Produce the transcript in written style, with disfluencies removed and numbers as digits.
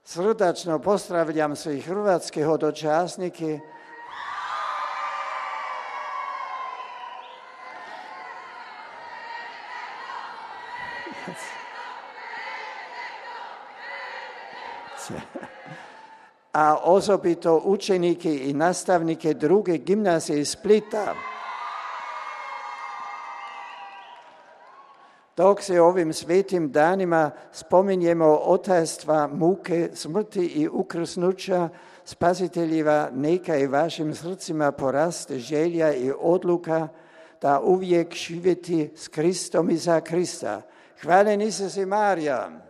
Srdačno pozdravljam svih hrvatskih hodočasnike. A osobito učenike i nastavnike druge gimnazije iz Splita. Dok se ovim svetim danima spominjemo otajstva, muke, smrti i ukrsnuća Spasiteljeva, neka i vašim srcima poraste želja i odluka da uvijek živjeti s Kristom i za Krista. Hvala Isus i Marija.